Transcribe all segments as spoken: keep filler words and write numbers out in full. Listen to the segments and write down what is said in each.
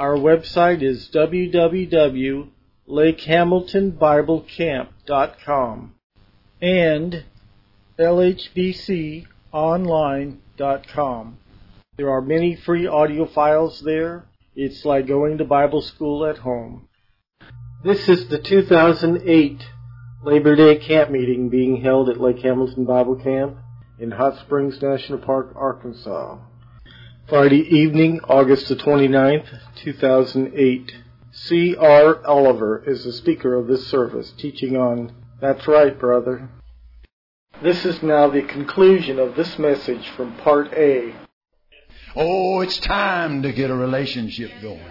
Our website is w w w dot lake hamilton bible camp dot com and l h b c online dot com. There are many free audio files there. It's like going to Bible school at home. This is the two thousand eight Labor Day camp meeting being held at Lake Hamilton Bible Camp in Hot Springs National Park, Arkansas. Friday evening, August the twenty-ninth, two thousand eight. C R Oliver is the speaker of this service, teaching on That's Right, Brother. This is now the conclusion of this message from Part A. Oh, it's time to get a relationship going.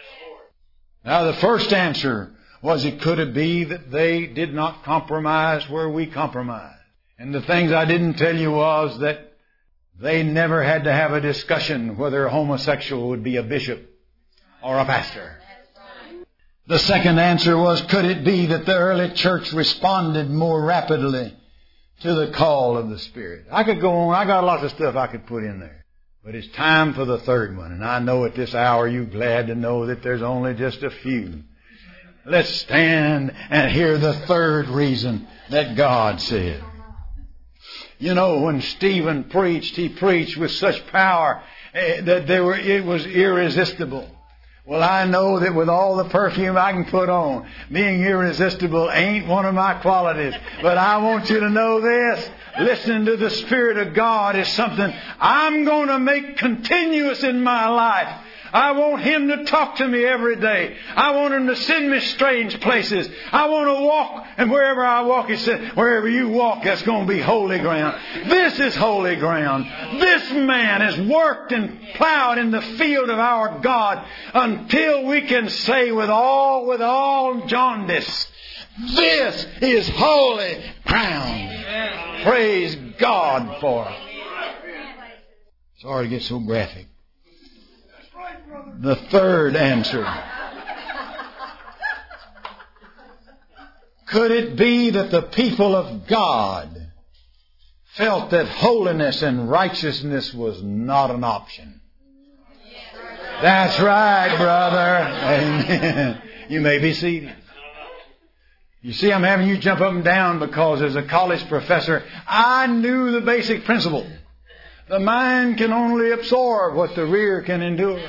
Now, the first answer was, it could it be that they did not compromise where we compromised? And the things I didn't tell you was that they never had to have a discussion whether a homosexual would be a bishop or a pastor. The second answer was, could it be that the early church responded more rapidly to the call of the Spirit? I could go on. I got lots of stuff I could put in there. But it's time for the third one. And I know at this hour you're glad to know that there's only just a few. Let's stand and hear the third reason that God said. You know, when Stephen preached, he preached with such power eh, that they were, it was irresistible. Well, I know that with all the perfume I can put on, being irresistible ain't one of my qualities. But I want you to know this. Listening to the Spirit of God is something I'm going to make continuous in my life. I want Him to talk to me every day. I want Him to send me strange places. I want to walk, and wherever I walk, He said, wherever you walk, that's going to be holy ground. This is holy ground. This man has worked and plowed in the field of our God until we can say with all, with all jaundice, this is holy ground. Praise God for it. Sorry to get so graphic. The third answer. Could it be that the people of God felt that holiness and righteousness was not an option? That's right, brother. Amen. You may be seated. You see, I'm having you jump up and down because as a college professor, I knew the basic principle. The mind can only absorb what the rear can endure.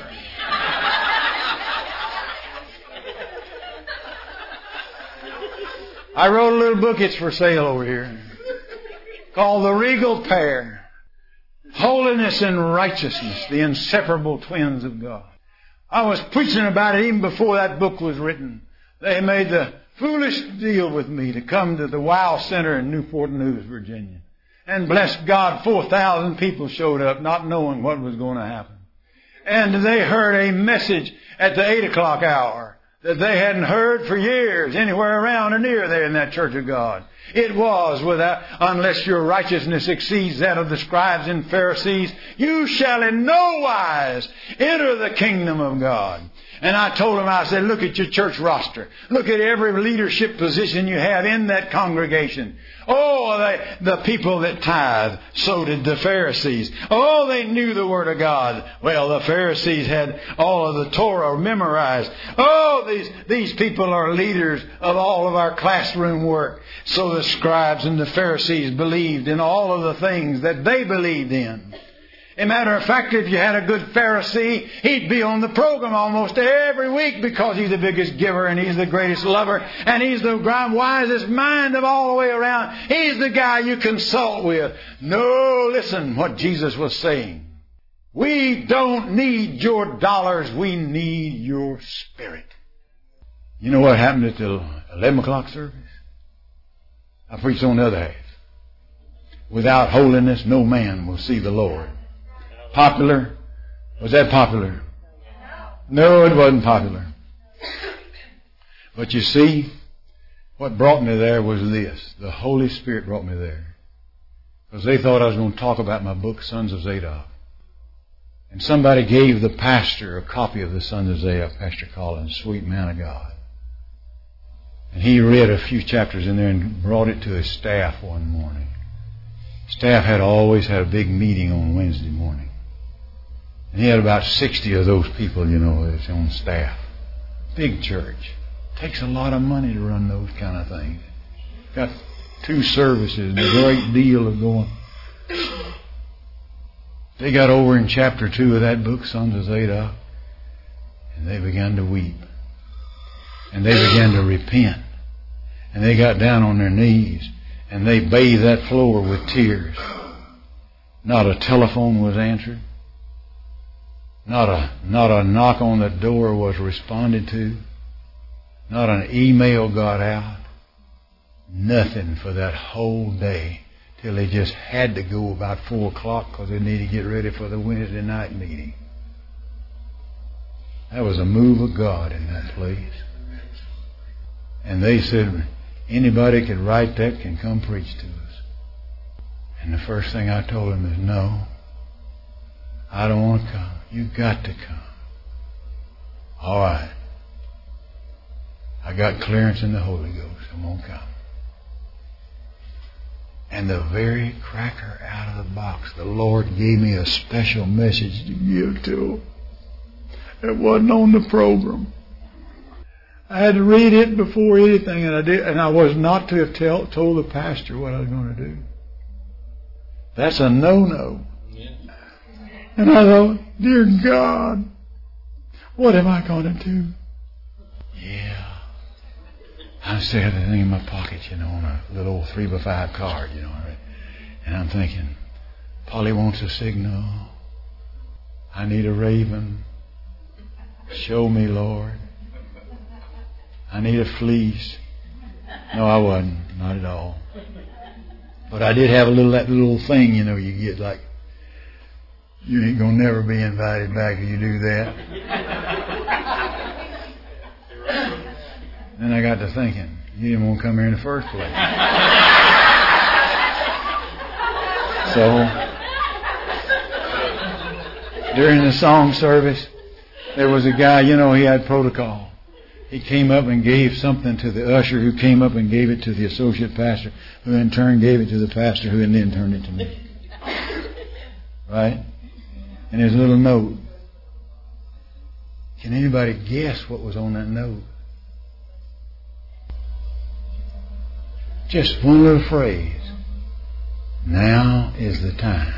I wrote a little book, it's for sale over here, called The Regal Pair. Holiness and Righteousness, the inseparable twins of God. I was preaching about it even before that book was written. They made the foolish deal with me to come to the Wow Center in Newport News, Virginia. And bless God, four thousand people showed up not knowing what was going to happen. And they heard a message at the eight o'clock hour that they hadn't heard for years anywhere around or near there in that church of God. It was, without, unless your righteousness exceeds that of the scribes and Pharisees, you shall in no wise enter the kingdom of God. And I told them, I said, look at your church roster. Look at every leadership position you have in that congregation. Oh, they, the people that tithe, so did the Pharisees. Oh, they knew the Word of God. Well, the Pharisees had all of the Torah memorized. Oh, these, these people are leaders of all of our classroom work. So the scribes and the Pharisees believed in all of the things that they believed in. As a matter of fact, if you had a good Pharisee, he'd be on the program almost every week because he's the biggest giver and he's the greatest lover and he's the wisest mind of all the way around. He's the guy you consult with. No, listen what Jesus was saying. We don't need your dollars. We need your spirit. You know what happened at the eleven o'clock service? I preached on the other half. Without holiness, no man will see the Lord. Popular? Was that popular? No, it wasn't popular. But you see, what brought me there was this. The Holy Spirit brought me there. Because they thought I was going to talk about my book, Sons of Zadok. And somebody gave the pastor a copy of the Sons of Zadok, Pastor Collins, sweet man of God. And he read a few chapters in there and brought it to his staff one morning. Staff had always had a big meeting on Wednesday morning. And he had about sixty of those people, you know, that's on staff. Big church. Takes a lot of money to run those kind of things. Got two services and a great deal of going. They got over in chapter two of that book, Sons of Zadok, and they began to weep. And they began to repent. And they got down on their knees and they bathed that floor with tears. Not a telephone was answered. Not a, not a knock on the door was responded to. Not an email got out. Nothing for that whole day till they just had to go about four o'clock because they needed to get ready for the Wednesday night meeting. That was a move of God in that place. And they said, anybody can write that can come preach to us. And the first thing I told them is, no, I don't want to come. You've got to come. All right. I got clearance in the Holy Ghost. I'm going to come. And the very cracker out of the box, the Lord gave me a special message to give to them. It wasn't on the program. I had to read it before anything, and I did, and I was not to have tell, told the pastor what I was going to do. That's a no-no. Yeah. And I thought, dear God, what am I going to do? Yeah. I still had the thing in my pocket, you know, on a little old three by five card, you know. And I'm thinking, Polly wants a signal. I need a raven. Show me, Lord. I need a fleece. No, I wasn't. Not at all. But I did have a little, that little thing, you know, you get like, you ain't going to never be invited back if you do that. Then I got to thinking, you didn't want to come here in the first place. So, during the song service, there was a guy, you know, he had protocol. He came up and gave something to the usher, who came up and gave it to the associate pastor, who in turn gave it to the pastor, who in then turned it to me. Right? And there's a little note. Can anybody guess what was on that note? Just one little phrase. Now is the time.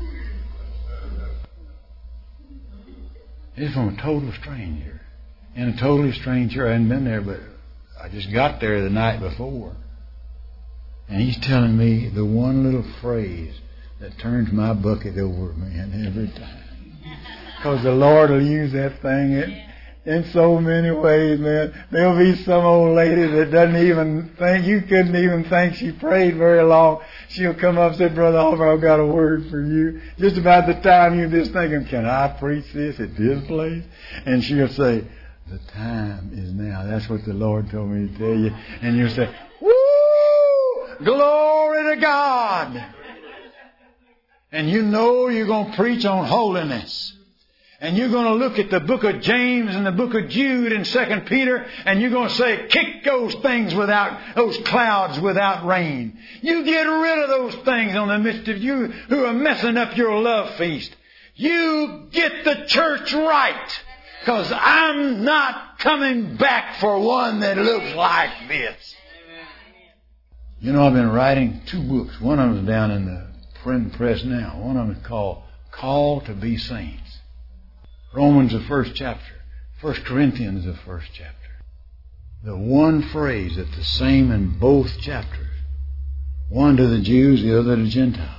It's from a total stranger. In a totally strange church. I hadn't been there, but I just got there the night before. And he's telling me the one little phrase that turns my bucket over, man, every time. Because the Lord will use that thing in, in so many ways, man. There'll be some old lady that doesn't even think, you couldn't even think she prayed very long. She'll come up and say, Brother Oliver, I've got a word for you. Just about the time you're just thinking, can I preach this at this place? And she'll say, the time is now. That's what the Lord told me to tell you. And you'll say, woo! Glory to God! And you know you're going to preach on holiness. And you're going to look at the book of James and the book of Jude and Second Peter, and you're going to say, kick those things without, those clouds without rain. You get rid of those things on the midst of you who are messing up your love feast. You get the church right. Because I'm not coming back for one that looks like this. You know, I've been writing two books. One of them is down in the print press now. One of them is called Call to Be Saints. Romans, the first chapter. First Corinthians, the first chapter. The one phrase that's the same in both chapters. One to the Jews, the other to the Gentiles.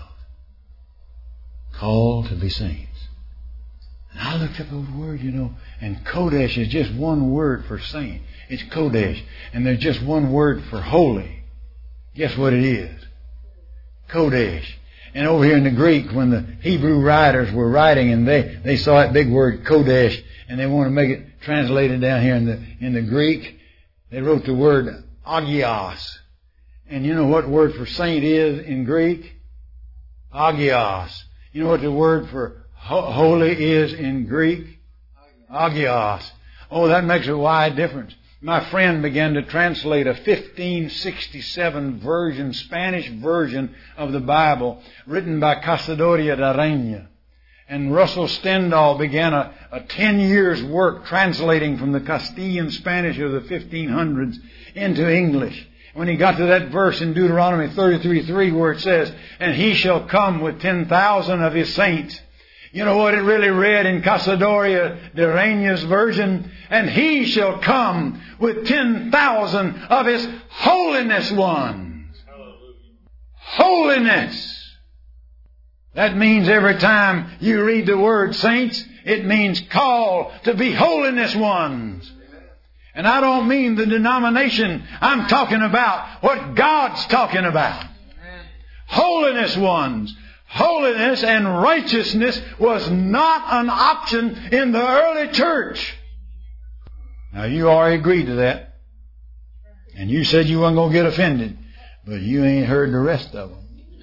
Call to be saints. And I looked up those words, you know, and Kodesh is just one word for saint. It's Kodesh. And there's just one word for holy. Guess what it is? Kodesh. And over here in the Greek, when the Hebrew writers were writing and they, they saw that big word Kodesh and they want to make it translated down here in the, in the Greek, they wrote the word agios. And you know what word for saint is in Greek? Agios. You know what the word for holy is in Greek? Agios. Oh, that makes a wide difference. My friend began to translate a fifteen sixty-seven version, Spanish version of the Bible, written by Casadoria de Reina. And Russell Stendhal began a, a ten years work translating from the Castilian Spanish of the fifteen hundreds into English. When he got to that verse in Deuteronomy thirty-three three where it says, and he shall come with ten thousand of his saints. You know what it really read in Casadoria de Reina's version? And he shall come with ten thousand of his holiness ones. Hallelujah. Holiness. That means every time you read the word saints, it means call to be holiness ones. And I don't mean the denomination. I'm talking about what God's talking about. Holiness ones. Holiness and righteousness was not an option in the early church. Now you already agreed to that. And you said you weren't going to get offended. But you ain't heard the rest of them.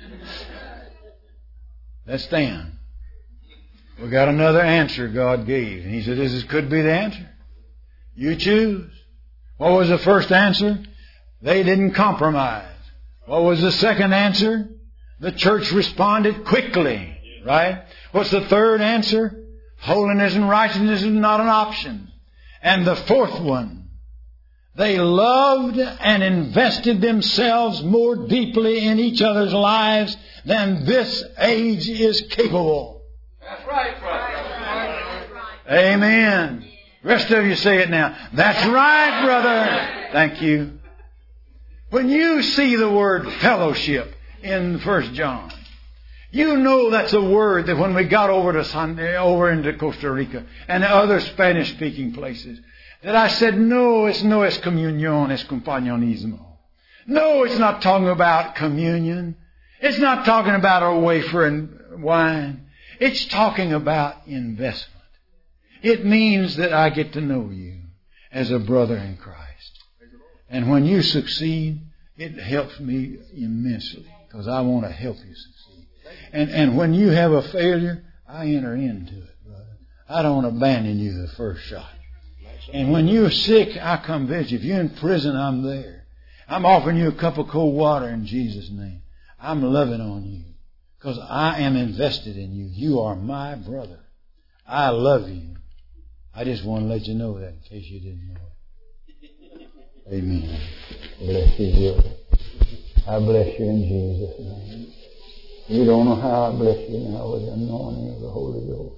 Let's stand. We got another answer God gave. And He said, this could be the answer. You choose. What was the first answer? They didn't compromise. What was the second answer? The church responded quickly. Right? What's the third answer? Holiness and righteousness is not an option. And the fourth one, they loved and invested themselves more deeply in each other's lives than this age is capable. That's right, brother. Amen. Rest of you say it now. That's right, brother. Thank you. When you see the word fellowship in First John, you know that's a word that when we got over to Sunday, over into Costa Rica and other Spanish-speaking places, that I said, no, it's no es comunión, es compañonismo. No, it's not talking about communion. It's not talking about a wafer and wine. It's talking about investment. It means that I get to know you as a brother in Christ. And when you succeed, it helps me immensely because I want to help you succeed. And, and when you have a failure, I enter into it, brother. I don't abandon you the first shot. And when you're sick, I come visit you. If you're in prison, I'm there. I'm offering you a cup of cold water in Jesus' name. I'm loving on you because I am invested in you. You are my brother. I love you. I just want to let you know that in case you didn't know it. Amen. Bless you, brother. I bless you in Jesus' name. You don't know how I bless you now with the anointing of the Holy Ghost.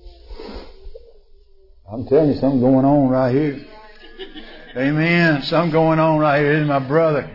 I'm telling you, something going on right here. Amen. Something going on right here. This is my brother.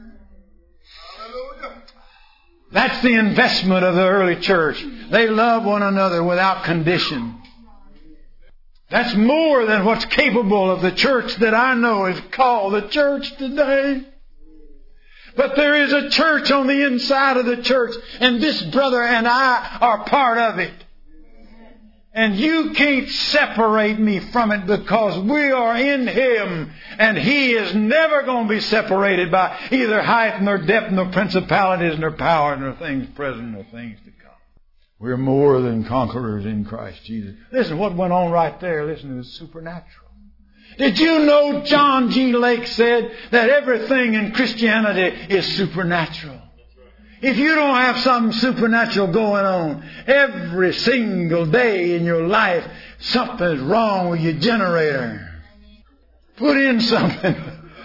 That's the investment of the early church. They love one another without condition. That's more than what's capable of the church that I know is called the church today. But there is a church on the inside of the church, and this brother and I are part of it. And you can't separate me from it because we are in Him. And He is never going to be separated by either height nor depth nor principalities nor power nor things present nor things to come. We're more than conquerors in Christ Jesus. Listen, what went on right there, listen, it was supernatural. Did you know John G. Lake said that everything in Christianity is supernatural? If you don't have something supernatural going on every single day in your life, something's wrong with your generator. Put in something.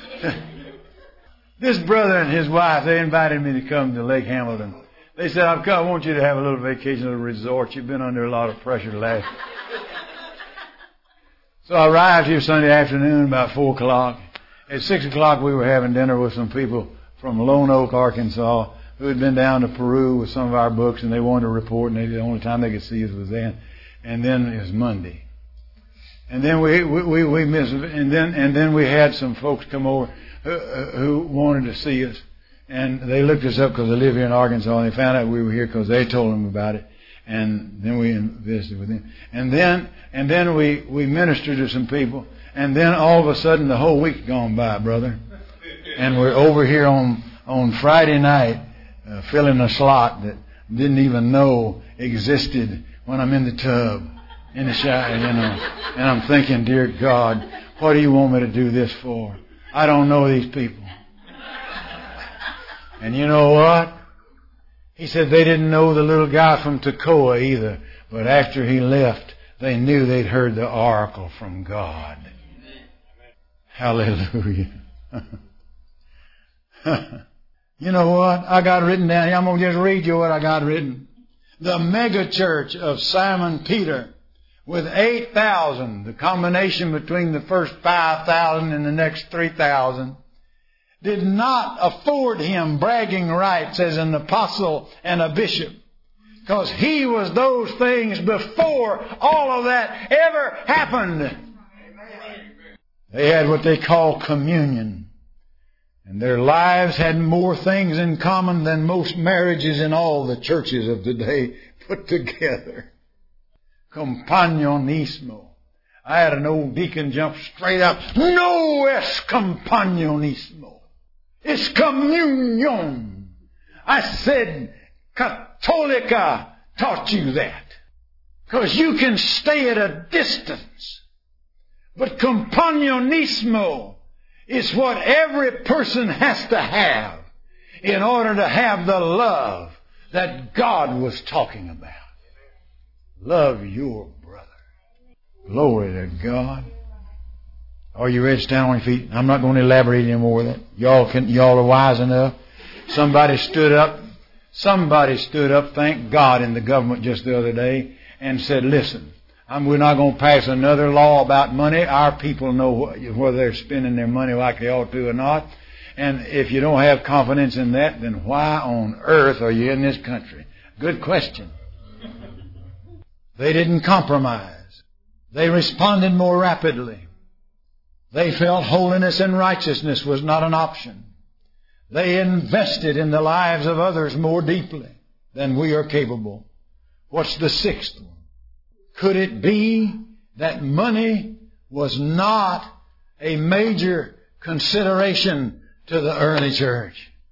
This brother and his wife, they invited me to come to Lake Hamilton. They said, I've come, I want you to have a little vacation at a resort. You've been under a lot of pressure the last. So I arrived here Sunday afternoon about four o'clock. At six o'clock we were having dinner with some people from Lone Oak, Arkansas, who had been down to Peru with some of our books, and they wanted to report, and they, the only time they could see us was then. And then it was Monday. And then we we we, we missed, and then and then we had some folks come over who, who wanted to see us, and they looked us up because they live here in Arkansas, and they found out we were here because they told them about it. And then we visited with them, and then and then we we ministered to some people, and then all of a sudden the whole week gone by, brother, and we're over here on on Friday night. Uh, filling a slot that didn't even know existed when I'm in the tub, in the shower, you know. And I'm thinking, dear God, what do you want me to do this for? I don't know these people. And you know what? He said they didn't know the little guy from Toccoa either. But after he left, they knew they'd heard the oracle from God. Hallelujah. You know what? I got written down here. I'm going to just read you what I got written. The mega church of Simon Peter with eight thousand, the combination between the first five thousand and the next three thousand, did not afford him bragging rights as an apostle and a bishop. Because he was those things before all of that ever happened. They had what they call communion. And their lives had more things in common than most marriages in all the churches of today put together. Compañonismo. I had an old deacon jump straight up. No es compañonismo. It's communion. I said, Católica taught you that. Because you can stay at a distance. But compañonismo is what every person has to have in order to have the love that God was talking about. Love your brother. Glory to God. Are you ready to stand on your feet? I'm not going to elaborate any more with that. Y'all can, y'all are wise enough. Somebody stood up. Somebody stood up, thank God, in the government just the other day and said, listen, I'm, we're not going to pass another law about money. Our people know whether they're spending their money like they ought to or not. And if you don't have confidence in that, then why on earth are you in this country? Good question. They didn't compromise. They responded more rapidly. They felt holiness and righteousness was not an option. They invested in the lives of others more deeply than we are capable. What's the sixth one? Could it be that money was not a major consideration to the early church?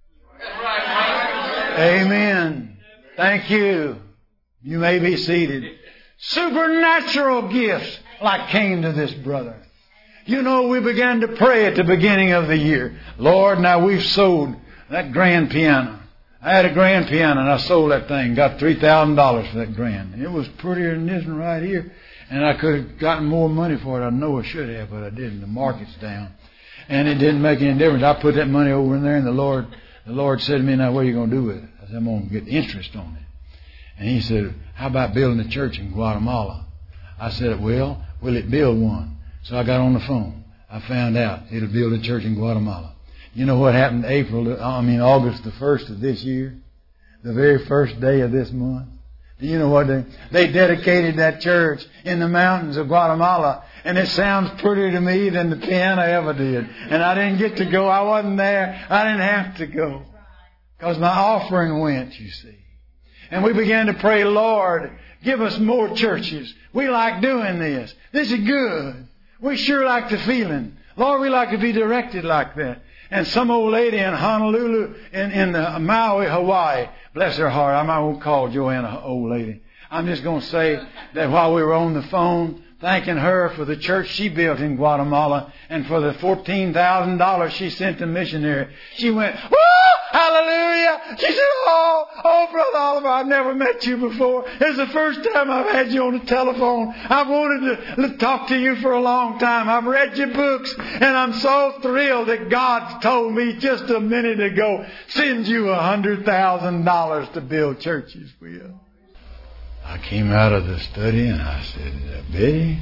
Amen. Thank you. You may be seated. Supernatural gifts like came to this brother. You know, we began to pray at the beginning of the year. Lord, now we've sold that grand piano. I had a grand piano and I sold that thing. Got three thousand dollars for that grand. And it was prettier than this one right here. And I could have gotten more money for it. I know I should have, but I didn't. The market's down. And it didn't make any difference. I put that money over in there and the Lord, the Lord said to me, now what are you going to do with it? I said, I'm going to get interest on it. And he said, how about building a church in Guatemala? I said, well, will it build one? So I got on the phone. I found out it'll build a church in Guatemala. You know what happened April, I mean August the first of this year? The very first day of this month. Do you know what they, they dedicated that church in the mountains of Guatemala. And it sounds prettier to me than the piano ever did. And I didn't get to go. I wasn't there. I didn't have to go. Because my offering went, you see. And we began to pray, Lord, give us more churches. We like doing this. This is good. We sure like the feeling. Lord, we like to be directed like that. And some old lady in Honolulu, in, in the Maui, Hawaii, bless her heart, I won't call Joanna an old lady. I'm just going to say that while we were on the phone, thanking her for the church she built in Guatemala and for the fourteen thousand dollars she sent to missionary, she went, woo! Hallelujah! She said, oh, oh, Brother Oliver, I've never met you before. It's the first time I've had you on the telephone. I've wanted to talk to you for a long time. I've read your books, and I'm so thrilled that God told me just a minute ago, send you a hundred thousand dollars to build churches for you. I came out of the study and I said, Betty,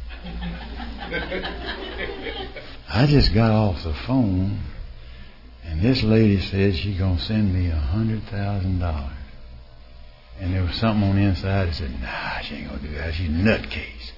I just got off the phone and this lady said she's going to send me a hundred thousand dollars. And there was something on the inside that said, nah, she ain't going to do that. She's a nutcase.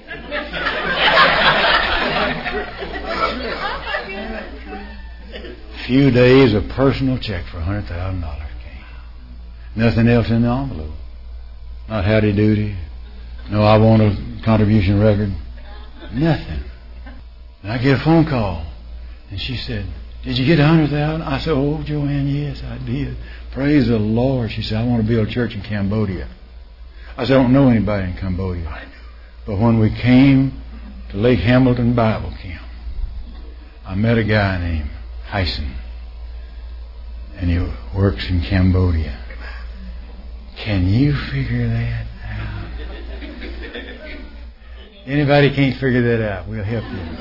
A few days, a personal check for a hundred thousand dollars came. Nothing else in the envelope. Not howdy doody. No, I want a contribution record. Nothing. And I get a phone call. And she said, did you get a hundred thousand? I said, oh, Joanne, yes, I did. Praise the Lord. She said, I want to build a church in Cambodia. I said, I don't know anybody in Cambodia. But when we came to Lake Hamilton Bible Camp, I met a guy named Hyson. And he works in Cambodia. Can you figure that out? Anybody can't figure that out, we'll help you.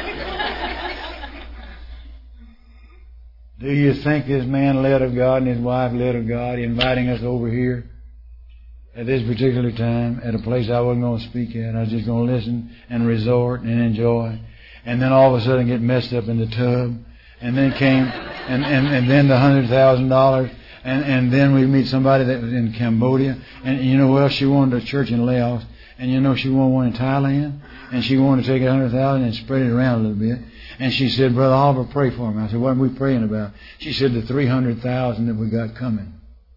Do you think this man led of God and his wife led of God, inviting us over here at this particular time, at a place I wasn't going to speak at? I was just going to listen and resort and enjoy. And then all of a sudden get messed up in the tub. And then came, and, and, and then the one hundred thousand dollars. And, and then we meet somebody that was in Cambodia. And you know, well, she wanted a church in Laos. And you know, she wanted one in Thailand. And she wanted to take one hundred thousand dollars and spread it around a little bit. And she said, Brother Oliver, pray for me. I said, what are we praying about? She said, the three hundred thousand that we got coming.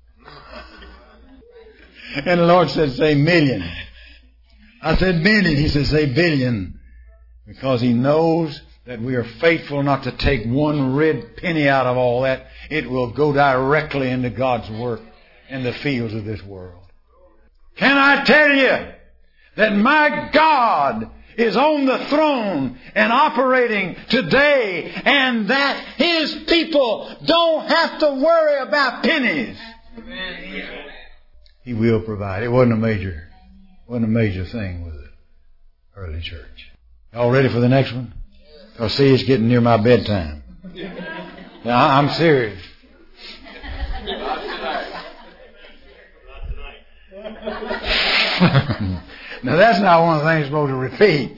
And the Lord said, say million. I said, million. He said, say billion. Because He knows that we are faithful not to take one red penny out of all that. It will go directly into God's work in the fields of this world. Can I tell you that my God is on the throne and operating today, and that His people don't have to worry about pennies? Amen. He will provide. It wasn't a major, wasn't a major thing with the early church. Y'all ready for the next one? Because see, it's getting near my bedtime. Now, I'm serious. Not tonight. Not tonight. Now, that's not one of the things you're supposed to repeat.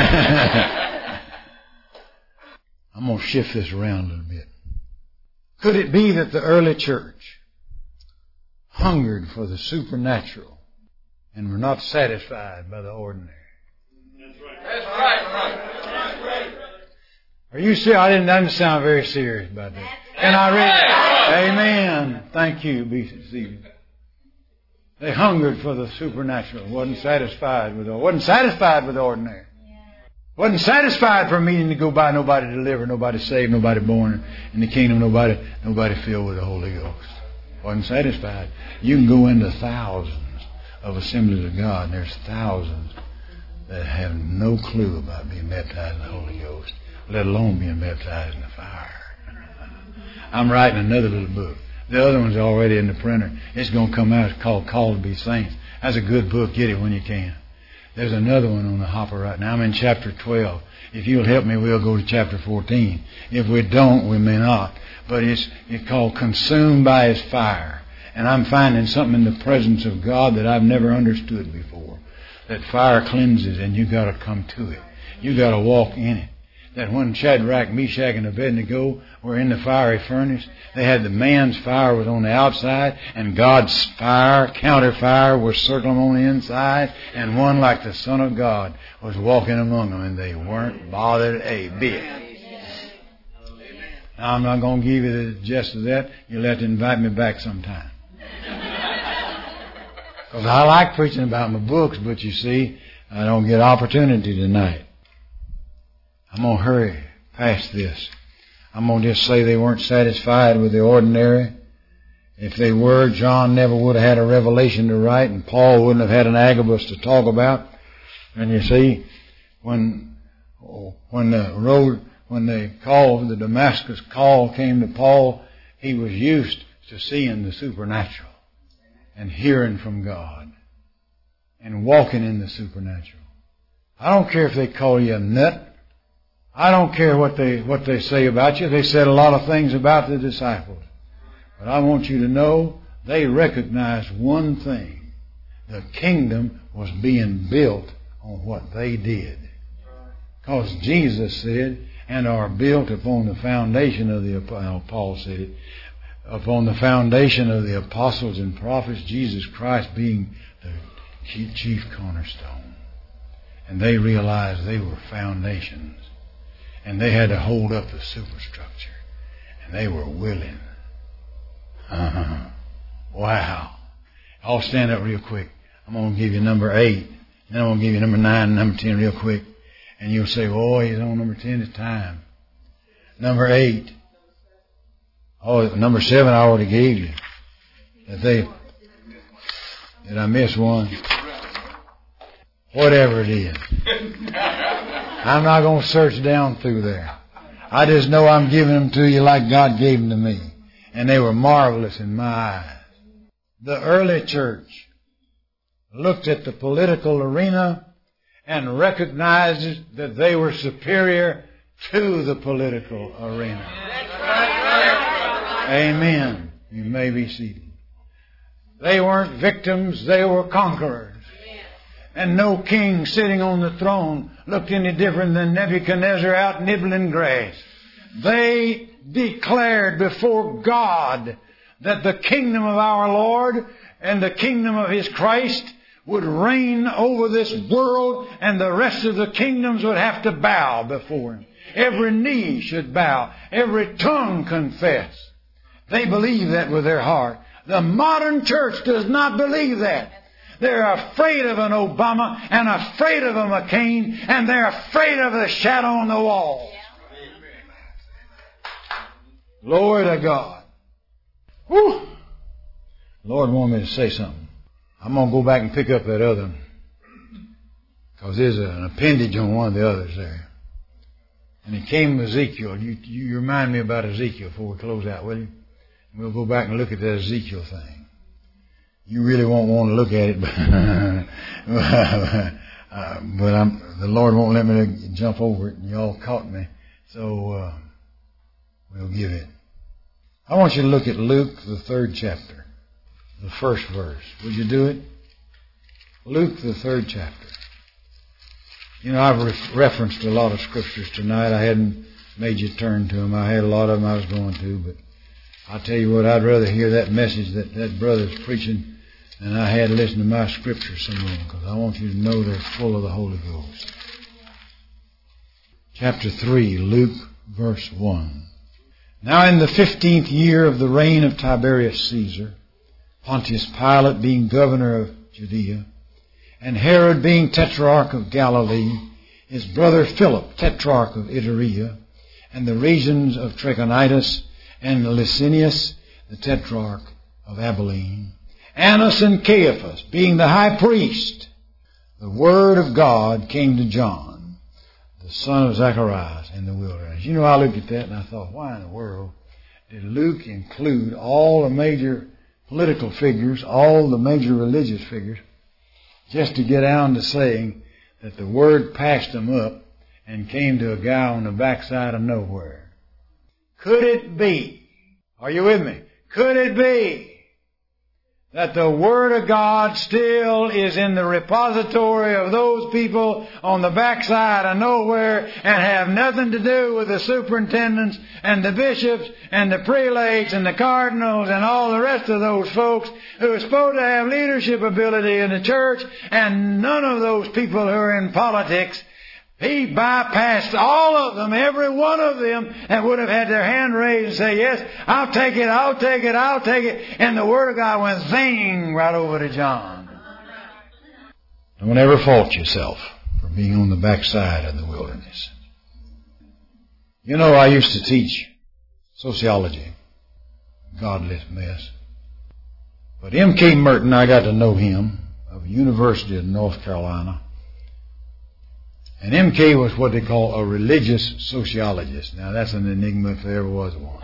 I'm going to shift this around a little bit. Could it be that the early church hungered for the supernatural and were not satisfied by the ordinary? That's right. That's right. That's right. Are you serious? I didn't, I didn't sound very serious about that. Can I read? Amen. Thank you, B C C. They hungered for the supernatural. Wasn't satisfied with the wasn't satisfied with the ordinary. Wasn't satisfied for a meeting to go by, nobody delivered, nobody saved, nobody born in the kingdom, nobody nobody filled with the Holy Ghost. Wasn't satisfied. You can go into thousands of assemblies of God, and there's thousands that have no clue about being baptized in the Holy Ghost, let alone being baptized in the fire. I'm writing another little book. The other one's already in the printer. It's going to come out. It's called Called to Be Saints. That's a good book. Get it when you can. There's another one on the hopper right now. I'm in chapter twelve. If you'll help me, we'll go to chapter fourteen. If we don't, we may not. But it's, it's called Consumed by His Fire. And I'm finding something in the presence of God that I've never understood before. That fire cleanses, and you got to come to it. You got to walk in it. That when Shadrach, Meshach, and Abednego were in the fiery furnace, they had the man's fire was on the outside, and God's fire, counter fire, was circling on the inside, and one like the Son of God was walking among them, and they weren't bothered a bit. Now, I'm not going to give you the gist of that. You'll have to invite me back sometime. Because I like preaching about my books, but you see, I don't get opportunity tonight. I'm going to hurry past this. I'm going to just say they weren't satisfied with the ordinary. If they were, John never would have had a revelation to write, and Paul wouldn't have had an Agabus to talk about. And you see, when when the road, when the call, the Damascus call came to Paul, he was used to seeing the supernatural and hearing from God and walking in the supernatural. I don't care if they call you a nut. I don't care what they what they say about you. They said a lot of things about the disciples. But I want you to know they recognized one thing. The kingdom was being built on what they did. Because Jesus said, and are built upon the foundation of the, well, Paul said it, upon the foundation of the apostles and prophets, Jesus Christ being the chief cornerstone. And they realized they were foundations. And they had to hold up the superstructure. And they were willing. Uh-huh. Wow. I'll stand up real quick. I'm going to give you number eight. Then I'm going to give you number nine and number ten real quick. And you'll say, oh, he's on number ten this time. Number eight. Oh, number seven I already gave you. That they, did I miss one? Whatever it is. I'm not going to search down through there. I just know I'm giving them to you like God gave them to me. And they were marvelous in my eyes. The early church looked at the political arena and recognized that they were superior to the political arena. Amen. You may be seated. They weren't victims, they were conquerors. And no king sitting on the throne looked any different than Nebuchadnezzar out nibbling grass. They declared before God that the kingdom of our Lord and the kingdom of His Christ would reign over this world, and the rest of the kingdoms would have to bow before Him. Every knee should bow. Every tongue confess. They believe that with their heart. The modern church does not believe that. They're afraid of an Obama and afraid of a McCain, and they're afraid of the shadow on the wall. Glory to God. Whew. Lord wanted me to say something. I'm going to go back and pick up that other one, because there's an appendage on one of the others there. And it came from Ezekiel. You, you remind me about Ezekiel before we close out, will you? We'll go back and look at that Ezekiel thing. You really won't want to look at it, but, uh, but I'm, the Lord won't let me jump over it, and y'all caught me. So uh, we'll give it. I want you to look at Luke, the third chapter, the first verse. Would you do it? Luke, the third chapter. You know, I've re- referenced a lot of scriptures tonight. I hadn't made you turn to them. I had a lot of them I was going to, but I'll tell you what, I'd rather hear that message that that brother's preaching than I had to listen to my scriptures some more, because I want you to know they're full of the Holy Ghost. Chapter three, Luke, verse one. Now in the fifteenth year of the reign of Tiberius Caesar, Pontius Pilate being governor of Judea, and Herod being tetrarch of Galilee, his brother Philip, tetrarch of Iturea, and the regions of Trachonitis, and Licinius, the tetrarch of Abilene, Annas and Caiaphas, being the high priest, the word of God came to John, the son of Zacharias, in the wilderness. You know, I looked at that and I thought, why in the world did Luke include all the major political figures, all the major religious figures, just to get down to saying that the word passed them up and came to a guy on the backside of nowhere? Could it be, are you with me? Could it be that the Word of God still is in the repository of those people on the backside of nowhere and have nothing to do with the superintendents and the bishops and the prelates and the cardinals and all the rest of those folks who are supposed to have leadership ability in the church, and none of those people who are in politics? He bypassed all of them, every one of them, and would have had their hand raised and say, yes, I'll take it, I'll take it, I'll take it. And the Word of God went zing right over to John. Don't ever fault yourself for being on the backside of the wilderness. You know, I used to teach sociology. Godless mess. But M K Merton, I got to know him, of the University of North Carolina. And M K was what they call a religious sociologist. Now, that's an enigma if there ever was one.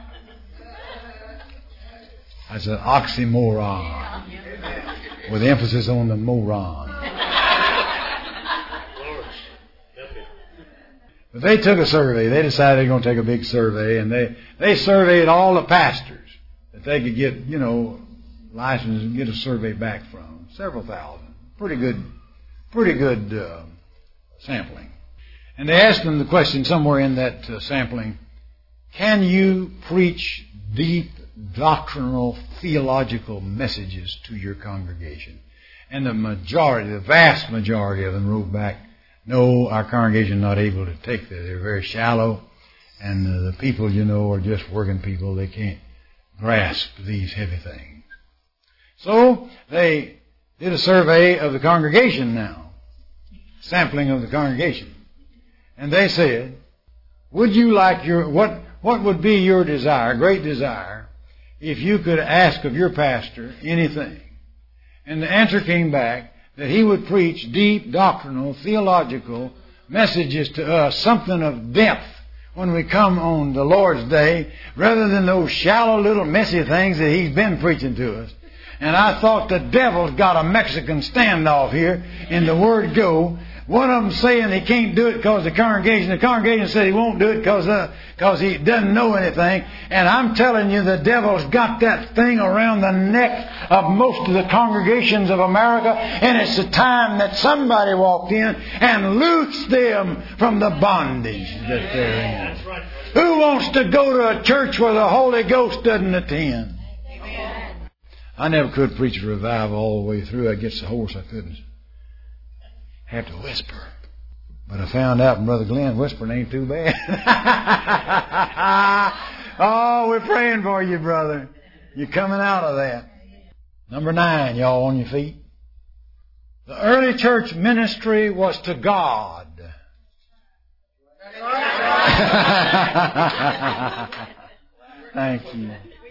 That's an oxymoron, with emphasis on the moron. But they took a survey. They decided they were going to take a big survey, and they, they surveyed all the pastors that they could get, you know, licensed and get a survey back from. Several thousand. Pretty good, pretty good uh, sampling. And they asked them the question somewhere in that uh, sampling, can you preach deep doctrinal theological messages to your congregation? And the majority, the vast majority of them wrote back, no, our congregation is not able to take that. They're very shallow, and uh, the people, you know, are just working people. They can't grasp these heavy things. So they did a survey of the congregation now. Sampling of the congregation. And they said, would you like your, what, what would be your desire, great desire, if you could ask of your pastor anything? And the answer came back that he would preach deep doctrinal, theological messages to us, something of depth when we come on the Lord's Day, rather than those shallow little messy things that he's been preaching to us. And I thought the devil's got a Mexican standoff here in the word go. One of them saying he can't do it because the congregation, the congregation said he won't do it because uh, cause he doesn't know anything. And I'm telling you, the devil's got that thing around the neck of most of the congregations of America. And it's the time that somebody walked in and loosed them from the bondage that they're in. Who wants to go to a church where the Holy Ghost doesn't attend? I never could preach a revival all the way through. I'd get so hoarse I couldn't. Have to whisper. But I found out from Brother Glenn, whispering ain't too bad. Oh, we're praying for you, brother. You're coming out of that. Number nine, y'all on your feet. The early church ministry was to God. Thank you.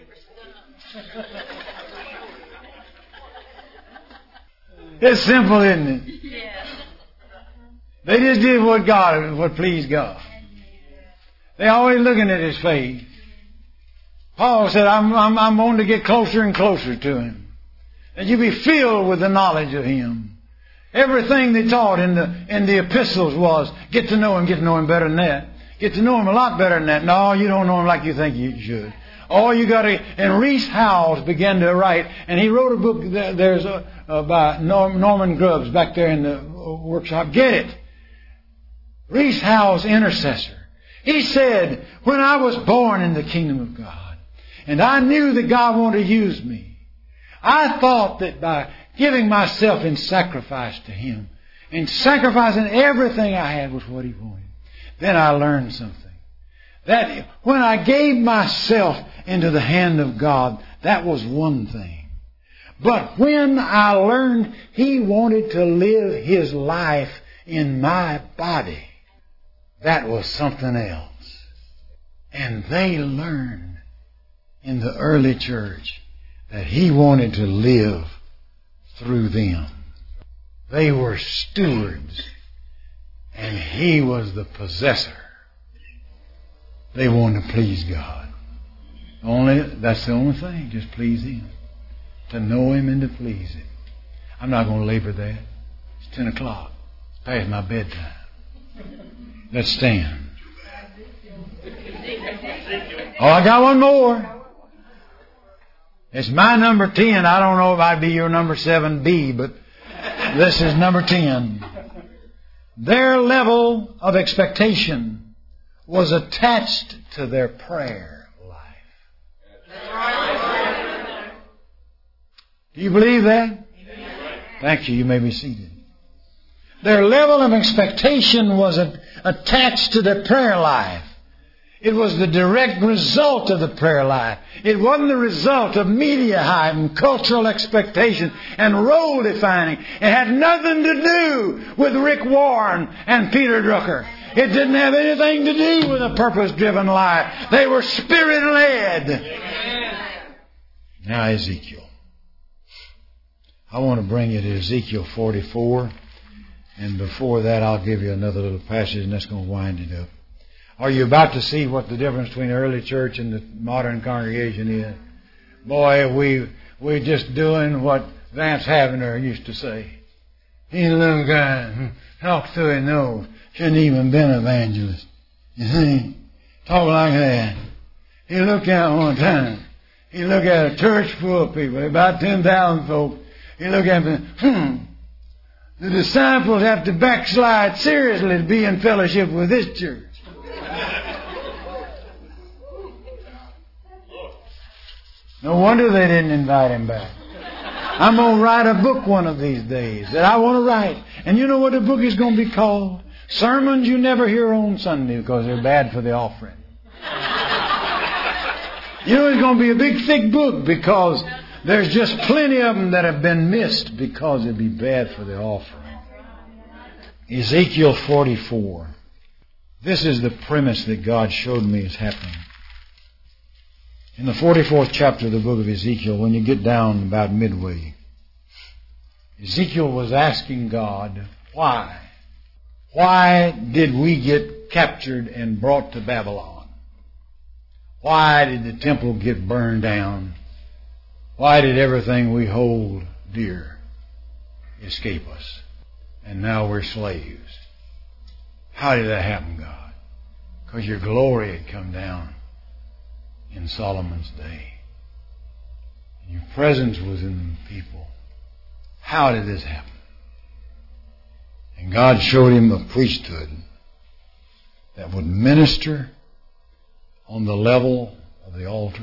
It's simple, isn't it? They just did what God, what pleased God. They always looking at His face. Paul said, I'm, I'm, I'm going to get closer and closer to Him. And you be filled with the knowledge of Him. Everything they taught in the, in the epistles was, get to know Him, get to know Him better than that. Get to know Him a lot better than that. No, you don't know Him like you think you should. Oh, you got to... And Reese Howells began to write, and he wrote a book, there's a, uh, by Norman Grubbs back there in the workshop. Get it. Reese Howells, intercessor. He said, when I was born in the kingdom of God, and I knew that God wanted to use me, I thought that by giving myself in sacrifice to Him, and sacrificing everything I had was what He wanted, then I learned something. That when I gave myself into the hand of God, that was one thing. But when I learned He wanted to live His life in my body, that was something else. And they learned in the early church that He wanted to live through them. They were stewards, and He was the possessor. They wanted to please God. Only that's the only thing, just please Him. To know Him and to please Him. I'm not going to labor that. It's ten o'clock. It's past my bedtime. Let's stand. Oh, I got one more. It's my number ten. I don't know if I'd be your number seven B, but this is number ten. Their level of expectation was attached to their prayer life. Do you believe that? Thank you. You may be seated. Their level of expectation was attached to their prayer life. It was the direct result of the prayer life. It wasn't the result of media hype and cultural expectation and role defining. It had nothing to do with Rick Warren and Peter Drucker. It didn't have anything to do with a purpose-driven life. They were Spirit-led. Now Ezekiel. I want to bring you to Ezekiel forty-four. And before that, I'll give you another little passage, and that's going to wind it up. Are you about to see what the difference between the early church and the modern congregation is? Boy, we, we're just doing what Vance Havner used to say. He's a little guy who talks through his nose. Shouldn't even been an evangelist. You see? Talk like that. He looked out one time. He looked at a church full of people, about ten thousand folks. He looked at them and, hmm, the disciples have to backslide seriously to be in fellowship with this church. No wonder they didn't invite him back. I'm going to write a book one of these days that I want to write. And you know what the book is going to be called? Sermons You Never Hear on Sunday, because they're bad for the offering. You know, it's going to be a big, thick book because there's just plenty of them that have been missed because it'd be bad for the offering. Ezekiel forty-four. This is the premise that God showed me is happening. In the forty-fourth chapter of the book of Ezekiel, when you get down about midway, Ezekiel was asking God, why? Why did we get captured and brought to Babylon? Why did the temple get burned down? Why did everything we hold dear escape us? and now we're slaves. How did that happen, God? Because your glory had come down in Solomon's day. And your presence was in the people. How did this happen? And God showed him a priesthood that would minister on the level of the altars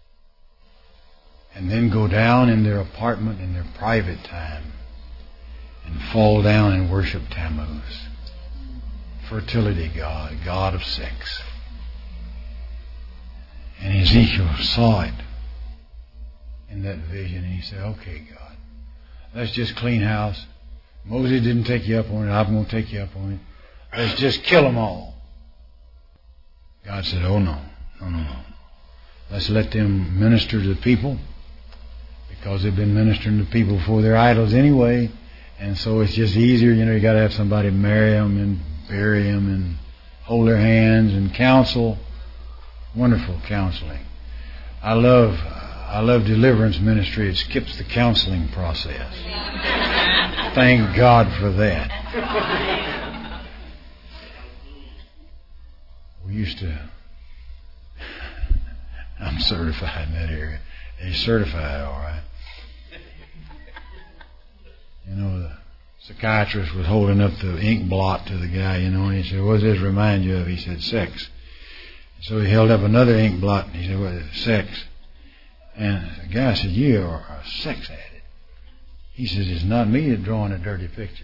and then go down in their apartment in their private time and fall down and worship Tammuz, fertility god, god of sex. And Ezekiel saw it in that vision, and he said, okay, God, let's just clean house. Moses didn't take you up on it. I'm going to take you up on it. Let's just kill them all. God said, oh, no, no, no, no. Let's let them minister to the people, because they've been ministering to people for their idols anyway. And so it's just easier. You know, you got to have somebody marry them and bury them and hold their hands and counsel. Wonderful counseling. I love, I love deliverance ministry. It skips the counseling process. Thank God for that. We used to, I'm certified in that area. He's certified, all right. You know, the psychiatrist was holding up the ink blot to the guy, you know, and he said, what does this remind you of? He said, sex. So he held up another ink blot, and he said, what is it? Sex. And the guy said, you are a sex addict. He says, it's not me that's drawing a dirty picture.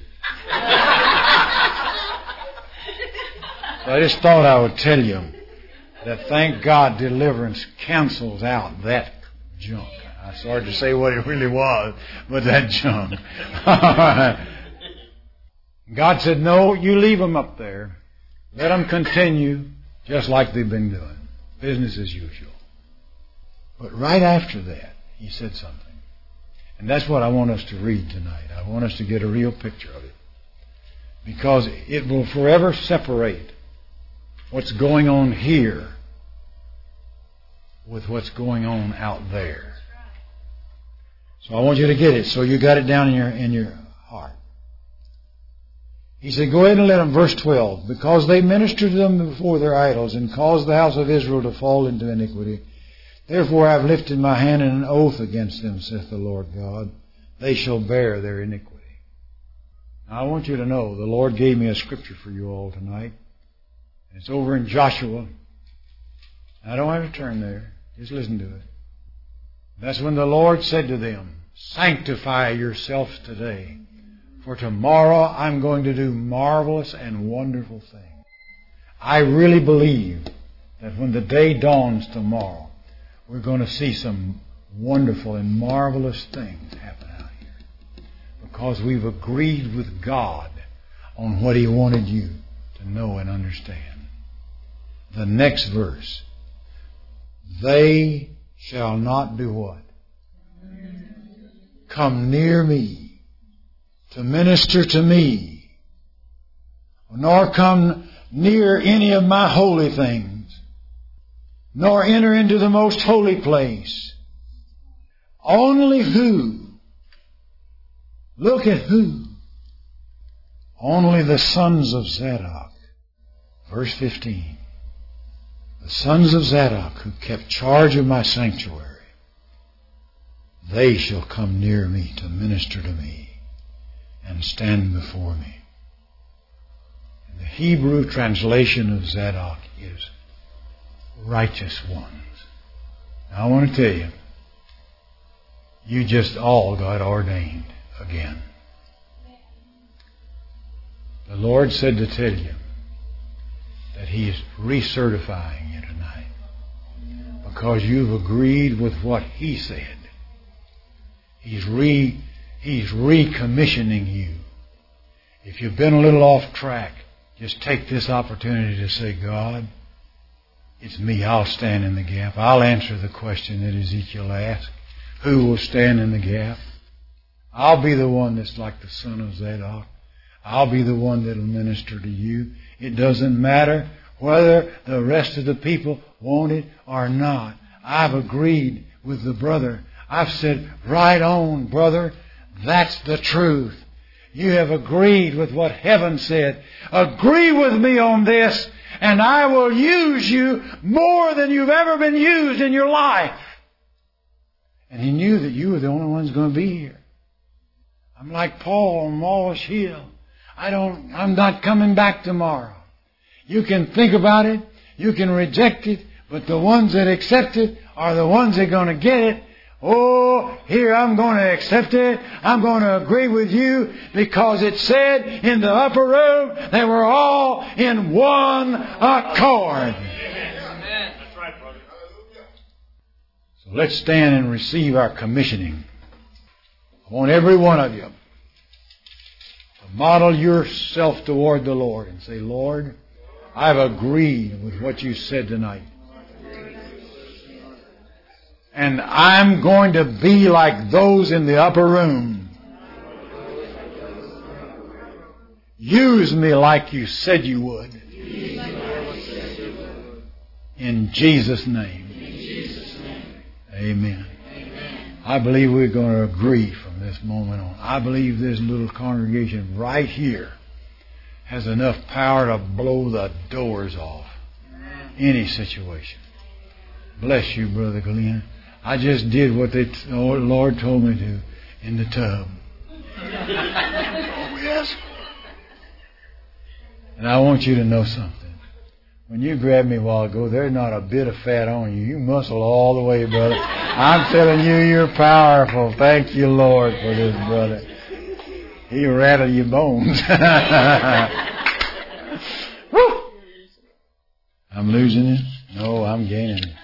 So I just thought I would tell you that thank God deliverance cancels out that junk. I'm sorry to say what it really was, but that junk. God said, no, you leave them up there. Let them continue just like they've been doing. Business as usual. But right after that, he said something. And that's what I want us to read tonight. I want us to get a real picture of it. Because it will forever separate what's going on here with what's going on out there. So I want you to get it. So you got it down in your in your heart. He said, go ahead and let them, verse twelve, because they ministered to them before their idols and caused the house of Israel to fall into iniquity. Therefore I have lifted my hand in an oath against them, saith the Lord God. They shall bear their iniquity. Now I want you to know the Lord gave me a scripture for you all tonight. It's over in Joshua. I don't have to turn there. Just listen to it. That's when the Lord said to them, sanctify yourself today, for tomorrow I'm going to do marvelous and wonderful things. I really believe that when the day dawns tomorrow, we're going to see some wonderful and marvelous things happen out here. Because we've agreed with God on what He wanted you to know and understand. The next verse. They shall not do what? Come near me to minister to me, nor come near any of my holy things, nor enter into the most holy place. Only who? Look at who? Only the sons of Zadok. Verse fifteen. The sons of Zadok who kept charge of my sanctuary, they shall come near me to minister to me and stand before me. And the Hebrew translation of Zadok is righteous ones. Now I want to tell you, you just all got ordained again. The Lord said to tell you that He is recertifying you tonight because you've agreed with what He said. He's re He's recommissioning you. If you've been a little off track, just take this opportunity to say, God, it's me. I'll stand in the gap. I'll answer the question that Ezekiel asked. Who will stand in the gap? I'll be the one that's like the son of Zadok. I'll be the one that'll minister to you. It doesn't matter whether the rest of the people want it or not. I've agreed with the brother. I've said, right on, brother. That's the truth. You have agreed with what heaven said. Agree with me on this, and I will use you more than you've ever been used in your life. And he knew that you were the only ones going to be here. I'm like Paul on Walsh Hill. I don't, I'm not coming back tomorrow. You can think about it. You can reject it. But the ones that accept it are the ones that are going to get it. Oh, here I'm going to accept it. I'm going to agree with you because it said in the upper room they were all in one accord. Amen. That's right, brother. So let's stand and receive our commissioning. I want every one of you to model yourself toward the Lord and say, Lord, I've agreed with what you said tonight. And I'm going to be like those in the upper room. Use me like you said you would. In Jesus' name. Amen. I believe we're going to agree from this moment on. I believe this little congregation right here has enough power to blow the doors off any situation. Bless you, Brother Glenn. I just did what the Lord told me to in the tub. Oh, yes. And I want you to know something. When you grabbed me a while ago, there's not a bit of fat on you. You muscle all the way, brother. I'm telling you, you're powerful. Thank you, Lord, for this, brother. He'll rattle your bones. Woo! I'm losing it? No, I'm gaining it.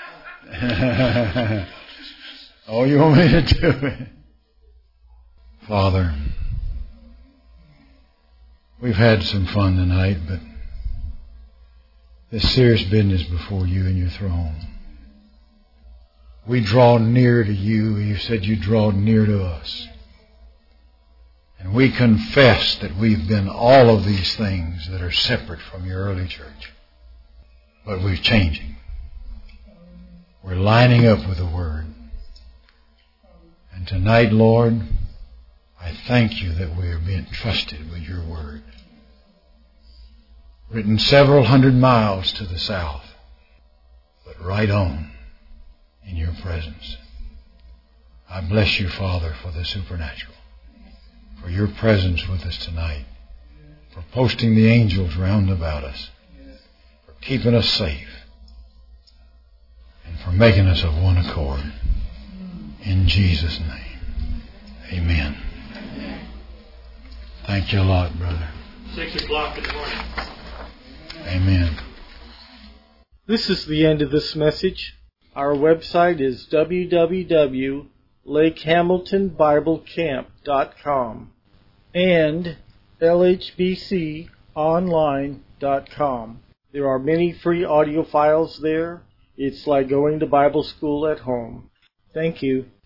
Oh, you want me to do it? Father, we've had some fun tonight, but this serious business before you and your throne. We draw near to you. You said you draw near to us. And we confess that we've been all of these things that are separate from your early church. But we're changing. We're lining up with the Word. And tonight, Lord, I thank you that we are being trusted with your Word. Written several hundred miles to the south, but right on in your presence. I bless you, Father, for the supernatural, for your presence with us tonight, for posting the angels round about us, for keeping us safe, and for making us of one accord. In Jesus' name, amen. Thank you a lot, brother. Six o'clock in the morning. Amen. This is the end of this message. Our website is w w w dot lake hamilton bible camp dot com and l h b c online dot com. There are many free audio files there. It's like going to Bible school at home. Thank you.